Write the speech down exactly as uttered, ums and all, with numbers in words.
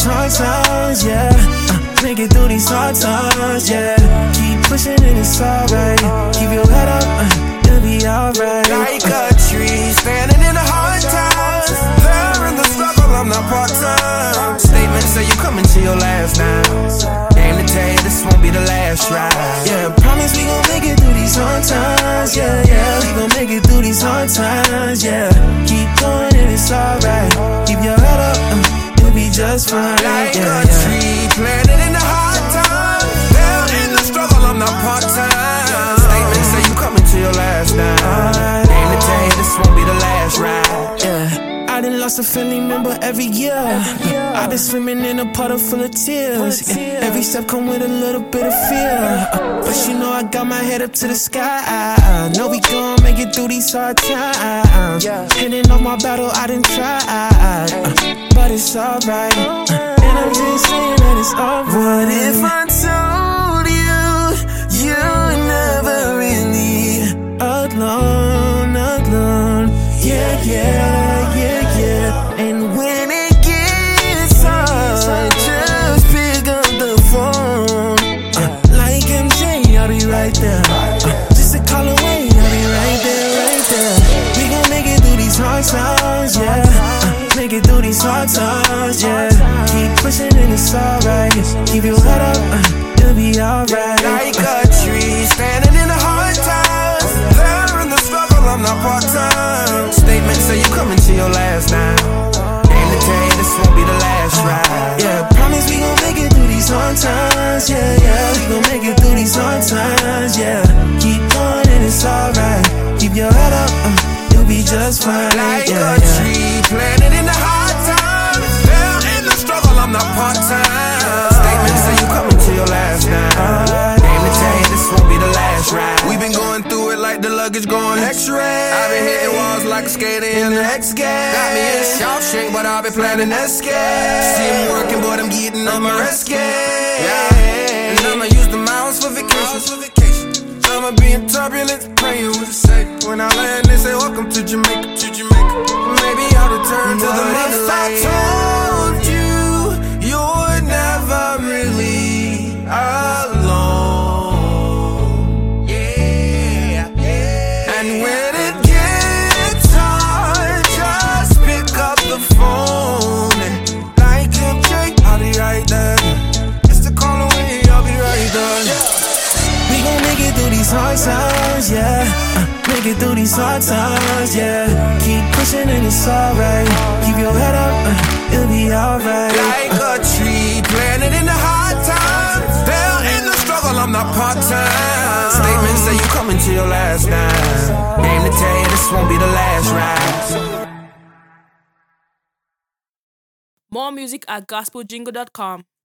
these hard times, yeah. Uh, make it through these hard times, yeah. Keep pushing and it's alright. Keep your head up, uh, it'll be alright. Like a tree standing in the hard times. There in the struggle, I'm not part-time. Statements say you coming to your last now. Game to tell you this won't be the last ride. Yeah, promise we gon' make it through these hard times, yeah, yeah. We gon' make it through these hard times, yeah. Keep going and it's alright. Keep your head up, uh, it'll be just fine. Like yeah, a yeah. tree planted in the hard times. There in the struggle, I'm not part-time. Statements say you coming to your last now. Game to tell you this won't be the last ride. Yeah. I done lost a family member every year. I've been swimming in a puddle full of tears. Yeah. Every step come with a little bit of fear. Uh, but you know I got my head up to the sky. I know we gon' make it through these hard times. Hitting on my battle, I done tried. Uh, but it's alright. Uh, and I'm just saying that it's alright. What if I told you you're never really alone, alone? Yeah, yeah, yeah, yeah. And when it gets hard, just pick up the phone. Uh, like M J, I'll be right there. Uh, just a call away, I'll be right there, right there. We gon' make it through these hard times, yeah. Uh, make it through these hard times, yeah. Keep pushing and it's alright. Keep your head up, uh, it'll be alright. Like a tree standing in the hard times. There in the struggle, I'm not part-time. Statements say you coming to your last now. Aim to tell you this won't be the last ride. Yeah, promise we gon' make it through these hard times, yeah, yeah. We gon' make it through these hard times, yeah. Keep going and it's alright. Keep your head up, uh, you'll be just fine. Like yeah, a yeah. tree planted in the hard times. There in the struggle, I'm not part-time. Statements say you coming to your last now. Aim to tell you this won't be the last ride. We've been going through it like the luggage going X-ray. I've been hitting walls like a skater in the X-Games. Got me in Shawshank, but I've been planning escape. See him working, but I'm getting on my rest game. Yeah. And I'ma use the miles for vacation. I'ma be in turbulence, praying with a safe. When I land, they say welcome to Jamaica, to Jamaica. Maybe I'll return to the mainland. If I told you you're never really alone. Hard times, yeah. Uh, make it through these hard times, yeah. Keep pushing and it's alright. Keep your head up, uh, it'll be alright. Like a tree planted in the hard times. There in the struggle, I'm not part-time. Statements say you coming to your last now. Aim to tell you this won't be the last ride. More music at gospel jingle dot com.